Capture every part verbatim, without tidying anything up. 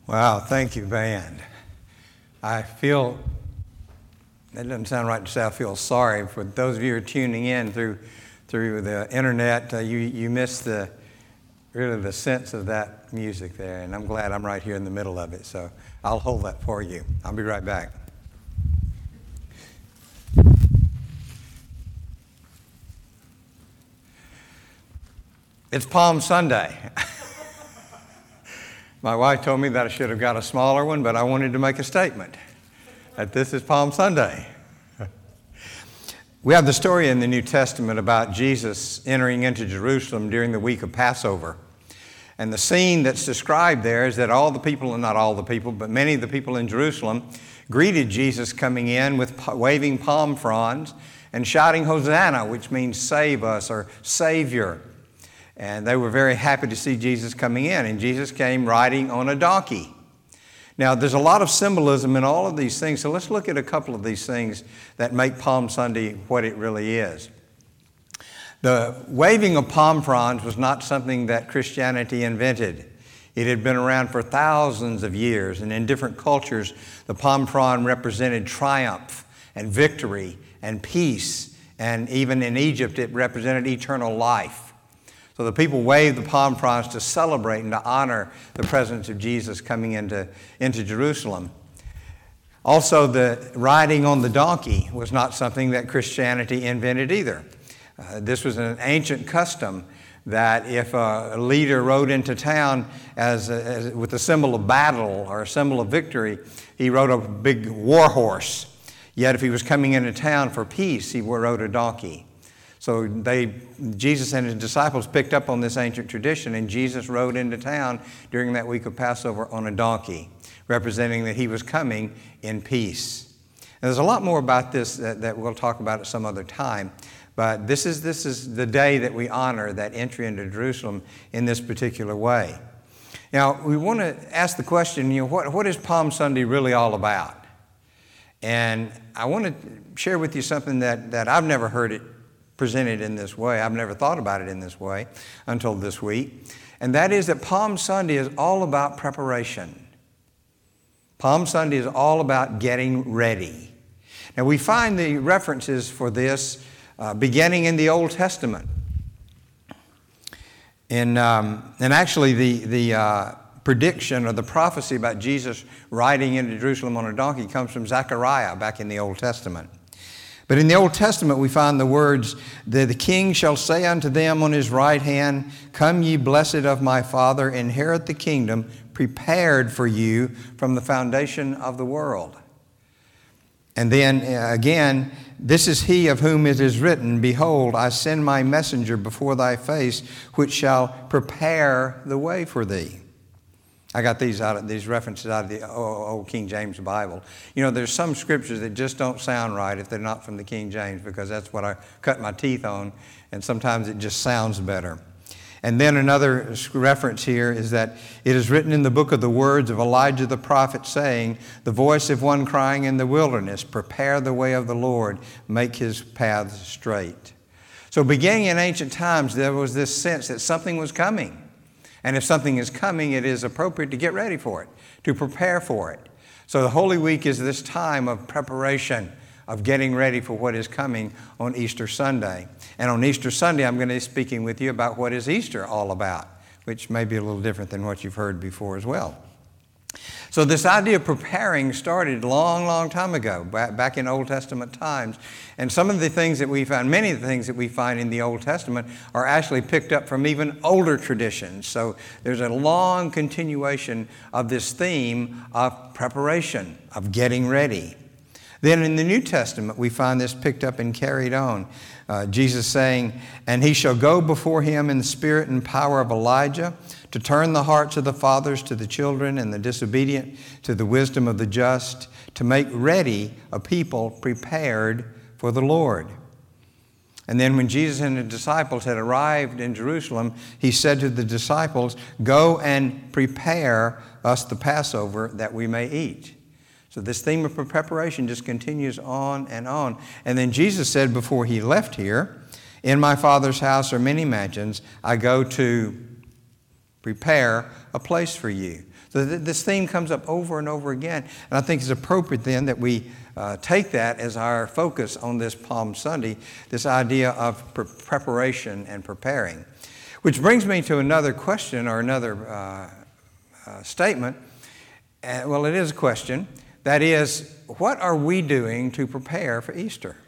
Wow, thank you, band. I feel, that doesn't sound right to say I feel sorry for those of you who are tuning in through through the internet. Uh, you you missed the really the sense of that music there, and I'm glad I'm right here in the middle of it. So I'll hold that for you. I'll be right back. It's Palm Sunday. My wife told me that I should have got a smaller one, but I wanted to make a statement that this is Palm Sunday. We have the story in the New Testament about Jesus entering into Jerusalem during the week of Passover. And the scene that's described there is that all the people, and not all the people, but many of the people in Jerusalem greeted Jesus coming in with waving palm fronds and shouting Hosanna, which means save us or Savior. And they were very happy to see Jesus coming in. And Jesus came riding on a donkey. Now, there's a lot of symbolism in all of these things. So let's look at a couple of these things that make Palm Sunday what it really is. The waving of palm fronds was not something that Christianity invented. It had been around for thousands of years. And in different cultures, the palm frond represented triumph and victory and peace. And even in Egypt, it represented eternal life. So the people waved the palm fronds to celebrate and to honor the presence of Jesus coming into, into Jerusalem. Also, the riding on the donkey was not something that Christianity invented either. Uh, this was an ancient custom that if a leader rode into town as, a, as with a symbol of battle or a symbol of victory, he rode a big war horse. Yet if he was coming into town for peace, he rode a donkey. So they, Jesus and his disciples picked up on this ancient tradition, and Jesus rode into town during that week of Passover on a donkey, representing that he was coming in peace. And there's a lot more about this that, that we'll talk about at some other time, but this is, this is the day that we honor that entry into Jerusalem in this particular way. Now, we want to ask the question, you know, what, what is Palm Sunday really all about? And I want to share with you something that, that I've never heard it presented in this way. I've never thought about it in this way until this week. And that is that Palm Sunday is all about preparation. Palm Sunday is all about getting ready. Now we find the references for this uh, beginning in the Old Testament. In, um, and actually the, the uh, prediction or the prophecy about Jesus riding into Jerusalem on a donkey comes from Zechariah back in the Old Testament. But in the Old Testament, we find the words that the king shall say unto them on his right hand, come ye blessed of my Father, inherit the kingdom prepared for you from the foundation of the world. And then uh, again, this is he of whom it is written, behold, I send my messenger before thy face, which shall prepare the way for thee. I got these out of these references out of the old King James Bible. You know, there's some scriptures that just don't sound right if they're not from the King James, because that's what I cut my teeth on, and sometimes it just sounds better. And then another reference here is that it is written in the book of the words of Elijah the prophet, saying, the voice of one crying in the wilderness, prepare the way of the Lord, make his paths straight. So beginning in ancient times, there was this sense that something was coming. And if something is coming, it is appropriate to get ready for it, to prepare for it. So the Holy Week is this time of preparation, of getting ready for what is coming on Easter Sunday. And on Easter Sunday, I'm going to be speaking with you about what is Easter all about, which may be a little different than what you've heard before as well. So this idea of preparing started a long, long time ago, back in Old Testament times. And some of the things that we find, many of the things that we find in the Old Testament are actually picked up from even older traditions. So there's a long continuation of this theme of preparation, of getting ready. Then in the New Testament, we find this picked up and carried on. Uh, Jesus saying, and he shall go before him in the spirit and power of Elijah, to turn the hearts of the fathers to the children and the disobedient to the wisdom of the just, to make ready a people prepared for the Lord. And then when Jesus and the disciples had arrived in Jerusalem, he said to the disciples, go and prepare us the Passover that we may eat. So this theme of preparation just continues on and on. And then Jesus said before he left here, in my Father's house are many mansions. I go to prepare a place for you. So th- this theme comes up over and over again, and I think it's appropriate then that we uh, take that as our focus on this Palm Sunday, this idea of pre- preparation and preparing. Which brings me to another question or another uh, uh, statement. Uh, well, it is a question. That is, what are we doing to prepare for Easter?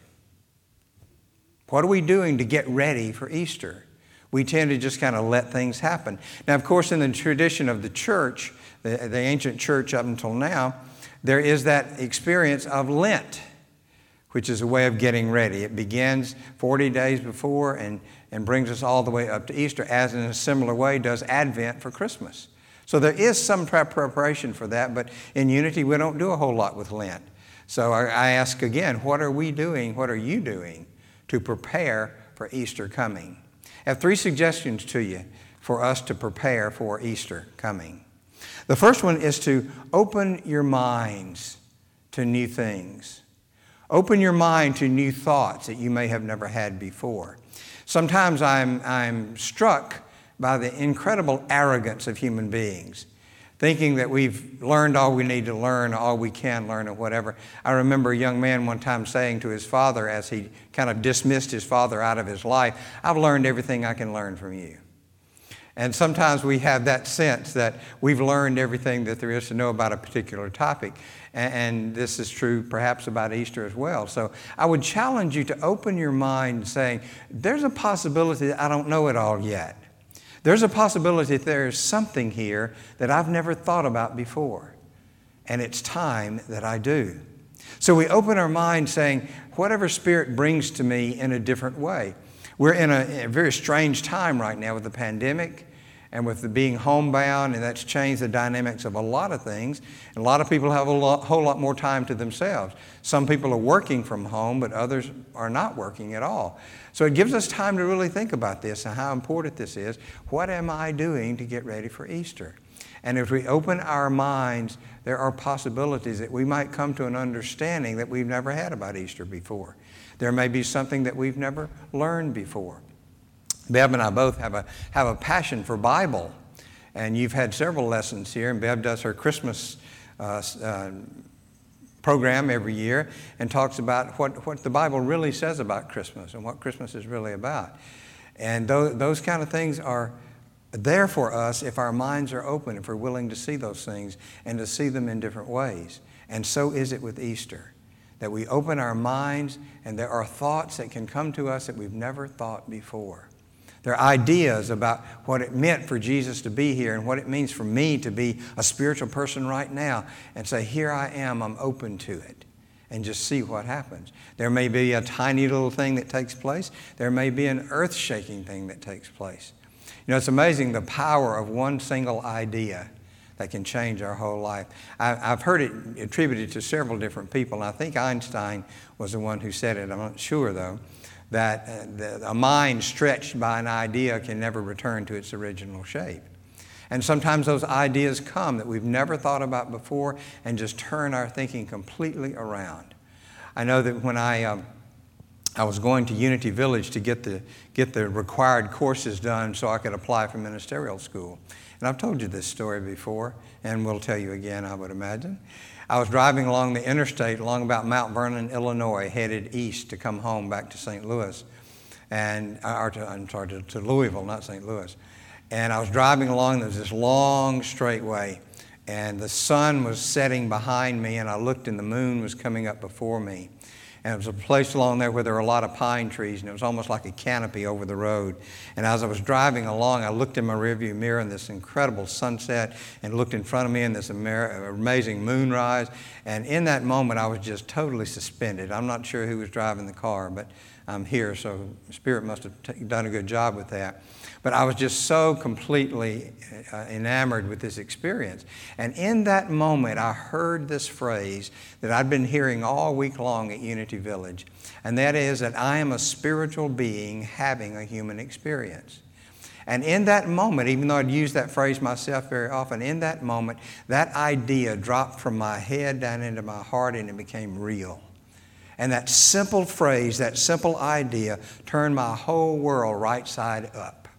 What are we doing to get ready for Easter? We tend to just kind of let things happen. Now, of course, in the tradition of the church, the, the ancient church up until now, there is that experience of Lent, which is a way of getting ready. It begins forty days before and, and brings us all the way up to Easter, as in a similar way does Advent for Christmas. So there is some preparation for that, but in Unity we don't do a whole lot with Lent. So I, I ask again, what are we doing, what are you doing to prepare for Easter coming? I have three suggestions to you for us to prepare for Easter coming. The first one is to open your minds to new things. Open your mind to new thoughts that you may have never had before. Sometimes I'm, I'm struck by the incredible arrogance of human beings, thinking that we've learned all we need to learn, all we can learn, or whatever. I remember a young man one time saying to his father as he kind of dismissed his father out of his life, "I've learned everything I can learn from you." And sometimes we have that sense that we've learned everything that there is to know about a particular topic. And this is true perhaps about Easter as well. So I would challenge you to open your mind saying, there's a possibility that I don't know it all yet. There's a possibility that there is something here that I've never thought about before. And it's time that I do. So we open our mind saying, whatever Spirit brings to me in a different way. We're in a, a very strange time right now with the pandemic and with the being homebound, and that's changed the dynamics of a lot of things. And a lot of people have a lot, whole lot more time to themselves. Some people are working from home, but others are not working at all. So it gives us time to really think about this and how important this is. What am I doing to get ready for Easter? And if we open our minds, there are possibilities that we might come to an understanding that we've never had about Easter before. There may be something that we've never learned before. Bev and I both have a have a passion for Bible, and you've had several lessons here, and Bev does her Christmas uh, uh, program every year and talks about what, what the Bible really says about Christmas and what Christmas is really about. And those, those kind of things are there for us if our minds are open, if we're willing to see those things and to see them in different ways. And so is it with Easter, that we open our minds and there are thoughts that can come to us that we've never thought before. There are ideas about what it meant for Jesus to be here and what it means for me to be a spiritual person right now and say, here I am, I'm open to it, and just see what happens. There may be a tiny little thing that takes place. There may be an earth-shaking thing that takes place. You know, it's amazing the power of one single idea that can change our whole life. I, I've heard it attributed to several different people, and I think Einstein was the one who said it. I'm not sure, though, that uh, the, a mind stretched by an idea can never return to its original shape. And sometimes those ideas come that we've never thought about before and just turn our thinking completely around. I know that when I, um, I was going to Unity Village to get the, get the required courses done so I could apply for ministerial school. And I've told you this story before, and will tell you again, I would imagine. I was driving along the interstate along about Mount Vernon, Illinois, headed east to come home back to Saint Louis, and or to, I'm sorry, to, to Louisville, not Saint Louis. And I was driving along, there was this long straightway, and the sun was setting behind me, and I looked and the moon was coming up before me. And it was a place along there where there were a lot of pine trees, and it was almost like a canopy over the road. And as I was driving along, I looked in my rearview mirror and this incredible sunset, and looked in front of me in this amazing moonrise. And in that moment, I was just totally suspended. I'm not sure who was driving the car, but I'm here, so Spirit must have t- done a good job with that. But I was just so completely uh, enamored with this experience. And in that moment, I heard this phrase that I'd been hearing all week long at Unity Village, and that is that I am a spiritual being having a human experience. And in that moment, even though I'd used that phrase myself very often, in that moment, that idea dropped from my head down into my heart, and it became real. And that simple phrase, that simple idea, turned my whole world right side up.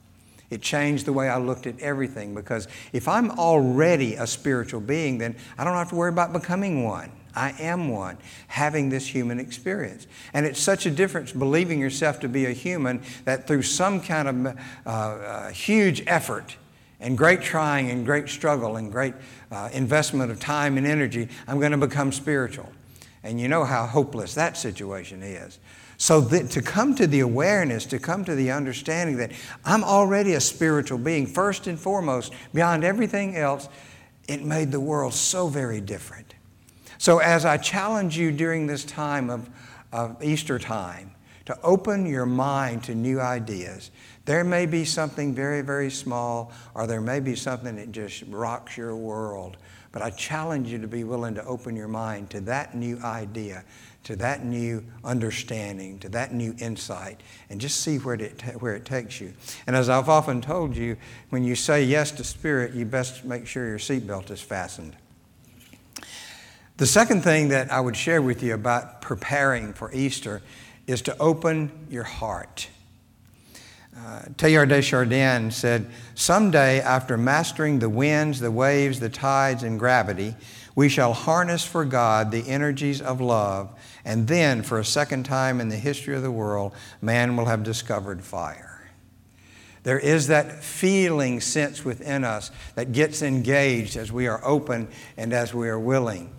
It changed the way I looked at everything, because if I'm already a spiritual being, then I don't have to worry about becoming one. I am one, having this human experience. And it's such a difference believing yourself to be a human that through some kind of uh, uh, huge effort and great trying and great struggle and great uh, investment of time and energy, I'm going to become spiritual. And you know how hopeless that situation is. So that to come to the awareness, to come to the understanding that I'm already a spiritual being, first and foremost, beyond everything else, it made the world so very different. So as I challenge you during this time of, of Easter time to open your mind to new ideas, there may be something very, very small, or there may be something that just rocks your world. But I challenge you to be willing to open your mind to that new idea, to that new understanding, to that new insight, and just see where it, where it takes you. And as I've often told you, when you say yes to Spirit, you best make sure your seatbelt is fastened. The second thing that I would share with you about preparing for Easter is to open your heart. Uh, Teilhard de Chardin said, "Someday, after mastering the winds, the waves, the tides, and gravity, we shall harness for God the energies of love, and then, for a second time in the history of the world, man will have discovered fire." There is that feeling sense within us that gets engaged as we are open and as we are willing.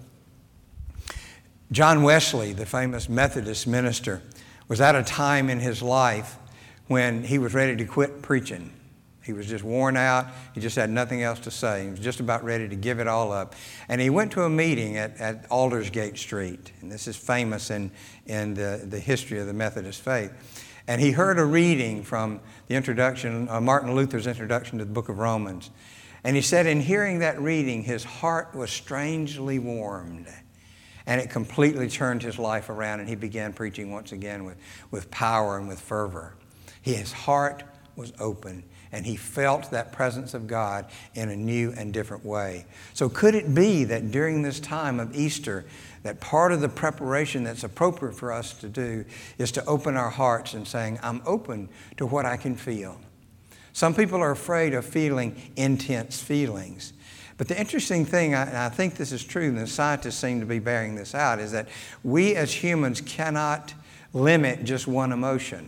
John Wesley, the famous Methodist minister, was at a time in his life when he was ready to quit preaching. He was just worn out. He just had nothing else to say. He was just about ready to give it all up. And he went to a meeting at, at Aldersgate Street. And this is famous in, in the, the history of the Methodist faith. And he heard a reading from the introduction, uh, Martin Luther's introduction to the book of Romans. And he said in hearing that reading, his heart was strangely warmed. And it completely turned his life around, and he began preaching once again with, with power and with fervor. His heart was open, and he felt that presence of God in a new and different way. So could it be that during this time of Easter, that part of the preparation that's appropriate for us to do is to open our hearts and saying, I'm open to what I can feel. Some people are afraid of feeling intense feelings. But the interesting thing, and I think this is true, and the scientists seem to be bearing this out, is that we as humans cannot limit just one emotion.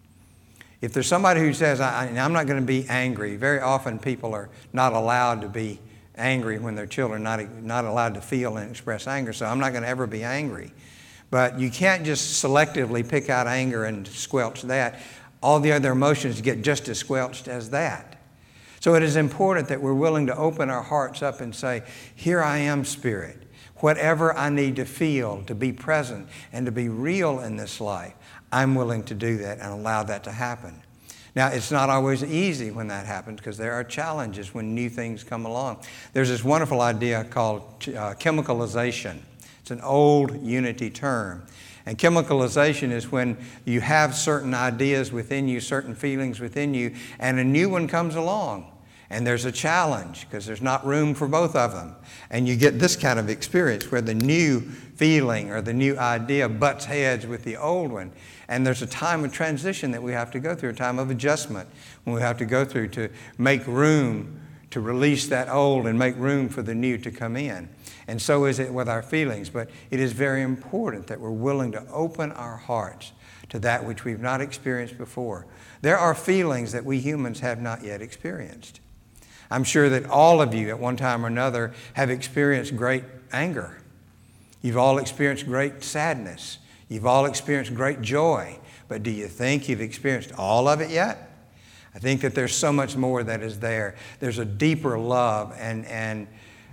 If there's somebody who says, I, I'm not going to be angry, very often people are not allowed to be angry when they're children, not, not allowed to feel and express anger, so I'm not going to ever be angry. But you can't just selectively pick out anger and squelch that. All the other emotions get just as squelched as that. So it is important that we're willing to open our hearts up and say, here I am, Spirit. Whatever I need to feel, to be present, and to be real in this life, I'm willing to do that and allow that to happen. Now, it's not always easy when that happens because there are challenges when new things come along. There's this wonderful idea called uh, chemicalization. It's an old unity term. And chemicalization is when you have certain ideas within you, certain feelings within you, and a new one comes along. And there's a challenge because there's not room for both of them. And you get this kind of experience where the new feeling or the new idea butts heads with the old one. And there's a time of transition that we have to go through, a time of adjustment when we have to go through to make room to release that old and make room for the new to come in. And so is it with our feelings. But it is very important that we're willing to open our hearts to that which we've not experienced before. There are feelings that we humans have not yet experienced. I'm sure that all of you at one time or another have experienced great anger. You've all experienced great sadness. You've all experienced great joy. But do you think you've experienced all of it yet? I think that there's so much more that is there. There's a deeper love, and, and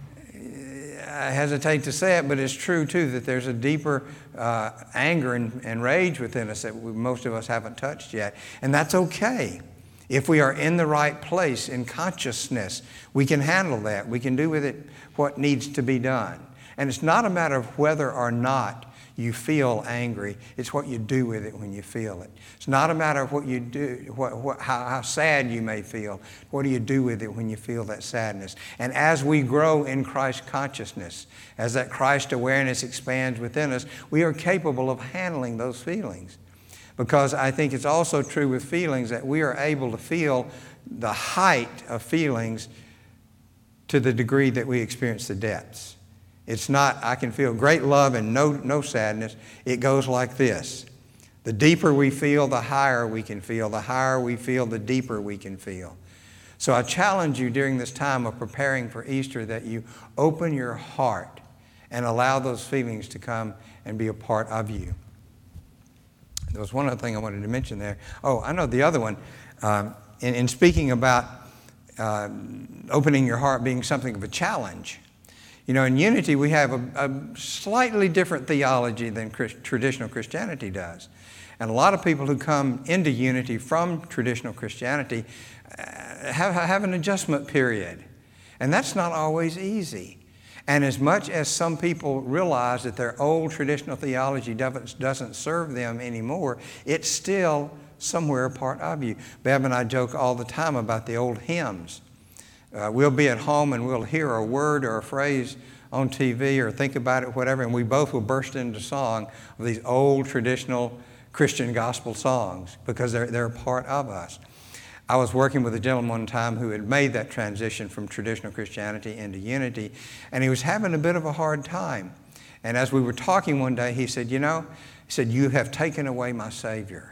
I hesitate to say it, but it's true too, that there's a deeper uh, anger and, and rage within us that we, most of us haven't touched yet. And that's okay. If we are in the right place in consciousness, we can handle that. We can do with it what needs to be done. And it's not a matter of whether or not you feel angry. It's what you do with it when you feel it. It's not a matter of what you do, what, what, how, how sad you may feel. What do you do with it when you feel that sadness? And as we grow in Christ consciousness, as that Christ awareness expands within us, we are capable of handling those feelings. Because I think it's also true with feelings that we are able to feel the height of feelings to the degree that we experience the depths. It's not, I can feel great love and no, no sadness. It goes like this. The deeper we feel, the higher we can feel. The higher we feel, the deeper we can feel. So I challenge you during this time of preparing for Easter that you open your heart and allow those feelings to come and be a part of you. There was one other thing I wanted to mention there. Oh, I know the other one. Um, in, in speaking about uh, opening your heart being something of a challenge, you know, in Unity we have a, a slightly different theology than Christ, traditional Christianity does. And a lot of people who come into Unity from traditional Christianity uh, have, have an adjustment period. And that's not always easy. And as much as some people realize that their old traditional theology doesn't, doesn't serve them anymore, it's still somewhere a part of you. Bev and I joke all the time about the old hymns. Uh, we'll be at home and we'll hear a word or a phrase on T V or think about it, whatever, and we both will burst into song of these old traditional Christian gospel songs because they're, they're a part of us. I was working with a gentleman one time who had made that transition from traditional Christianity into Unity, and he was having a bit of a hard time. And as we were talking one day, he said, you know, he said, you have taken away my Savior.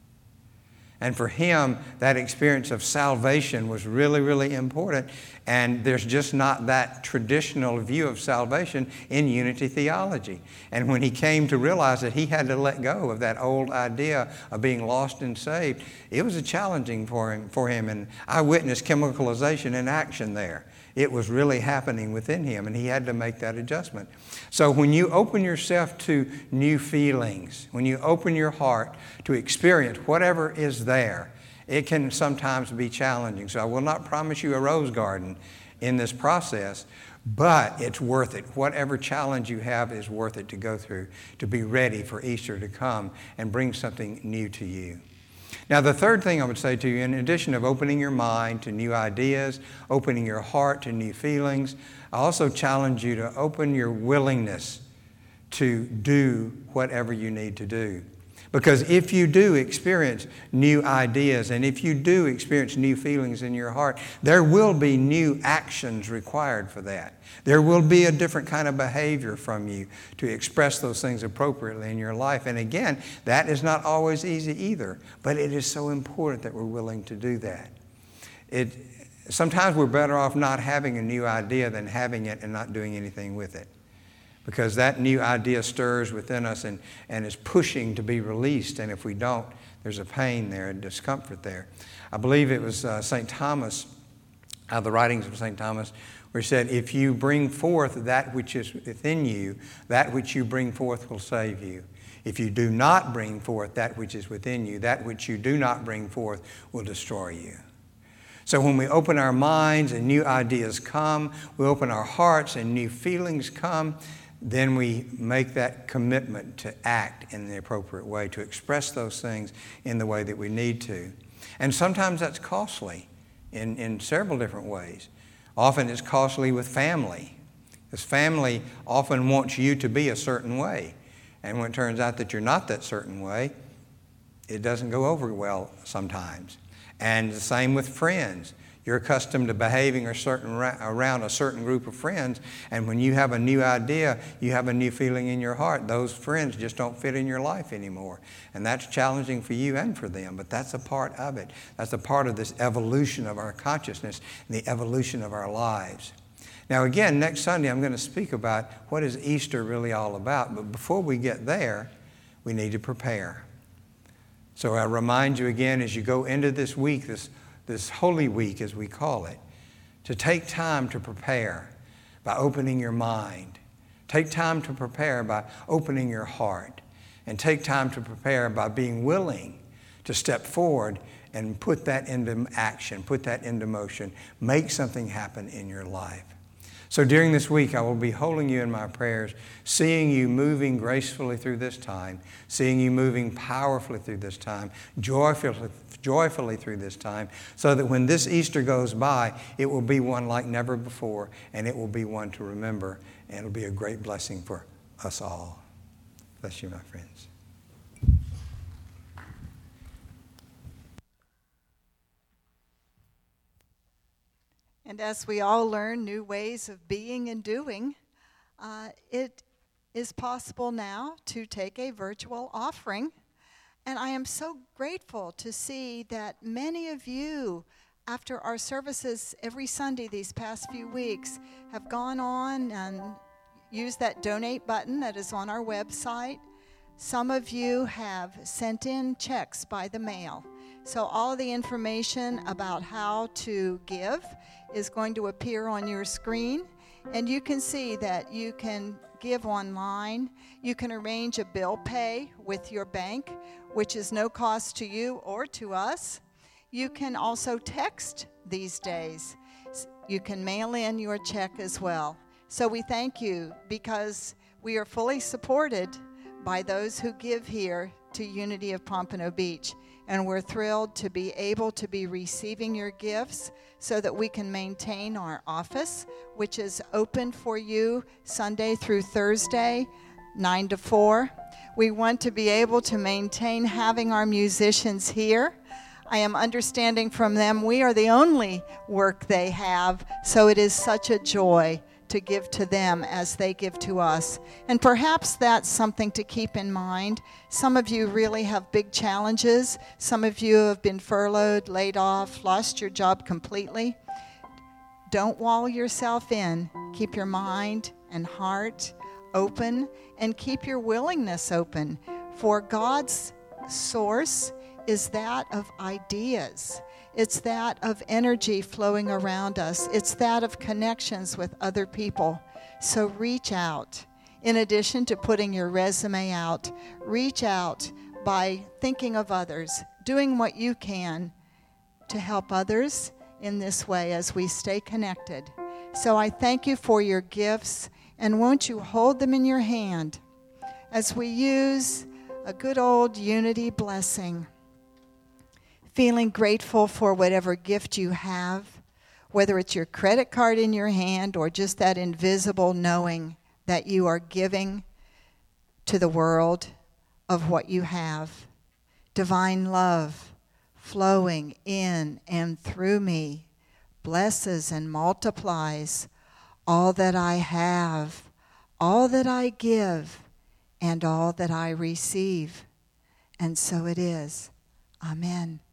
And for him, that experience of salvation was really, really important. And there's just not that traditional view of salvation in Unity theology. And when he came to realize that he had to let go of that old idea of being lost and saved, it was a challenging for him. For him. And I witnessed chemicalization in action there. It was really happening within him, and he had to make that adjustment. So when you open yourself to new feelings, when you open your heart to experience whatever is there, it can sometimes be challenging. So I will not promise you a rose garden in this process, but it's worth it. Whatever challenge you have is worth it to go through, to be ready for Easter to come and bring something new to you. Now, the third thing I would say to you, in addition of opening your mind to new ideas, opening your heart to new feelings, I also challenge you to open your willingness to do whatever you need to do. Because if you do experience new ideas and if you do experience new feelings in your heart, there will be new actions required for that. There will be a different kind of behavior from you to express those things appropriately in your life. And again, that is not always easy either, but it is so important that we're willing to do that. It, sometimes we're better off not having a new idea than having it and not doing anything with it. Because that new idea stirs within us and, and is pushing to be released. And if we don't, there's a pain there, a discomfort there. I believe it was uh, Saint Thomas, out of the writings of Saint Thomas, where he said, if you bring forth that which is within you, that which you bring forth will save you. If you do not bring forth that which is within you, that which you do not bring forth will destroy you. So when we open our minds and new ideas come, we open our hearts and new feelings come, then we make that commitment to act in the appropriate way, to express those things in the way that we need to. And sometimes that's costly in, in several different ways. Often it's costly with family, because family often wants you to be a certain way. And when it turns out that you're not that certain way, it doesn't go over well sometimes. And the same with friends. You're accustomed to behaving a certain around a certain group of friends, and when you have a new idea, you have a new feeling in your heart. Those friends just don't fit in your life anymore. And that's challenging for you and for them, but that's a part of it. That's a part of this evolution of our consciousness and the evolution of our lives. Now again, next Sunday I'm going to speak about what is Easter really all about, but before we get there, we need to prepare. So I remind you again as you go into this week, this this Holy Week, as we call it, to take time to prepare by opening your mind. Take time to prepare by opening your heart. And take time to prepare by being willing to step forward and put that into action, put that into motion, make something happen in your life. So during this week, I will be holding you in my prayers, seeing you moving gracefully through this time, seeing you moving powerfully through this time, joyfully, joyfully through this time, so that when this Easter goes by, it will be one like never before, and it will be one to remember, and it will be a great blessing for us all. Bless you, my friends. And as we all learn new ways of being and doing, uh, it is possible now to take a virtual offering. And I am so grateful to see that many of you, after our services every Sunday these past few weeks, have gone on and used that donate button that is on our website. Some of you have sent in checks by the mail. So all of the information about how to give is going to appear on your screen. And you can see that you can give online. You can arrange a bill pay with your bank, which is no cost to you or to us. You can also text these days. You can mail in your check as well. So we thank you because we are fully supported by those who give here to Unity of Pompano Beach. And we're thrilled to be able to be receiving your gifts so that we can maintain our office, which is open for you Sunday through Thursday, nine to four. We want to be able to maintain having our musicians here. I am understanding from them we are the only work they have, so it is such a joy to give to them as they give to us. And perhaps that's something to keep in mind. Some of you really have big challenges. Some of you have been furloughed, laid off, lost your job completely. Don't wall yourself in. Keep your mind and heart open and keep your willingness open. For God's source is that of ideas. It's that of energy flowing around us. It's that of connections with other people. So reach out. In addition to putting your resume out, reach out by thinking of others, doing what you can to help others in this way as we stay connected. So I thank you for your gifts, and won't you hold them in your hand as we use a good old Unity blessing. Feeling grateful for whatever gift you have, whether it's your credit card in your hand or just that invisible knowing that you are giving to the world of what you have. Divine love flowing in and through me blesses and multiplies all that I have, all that I give, and all that I receive. And so it is. Amen.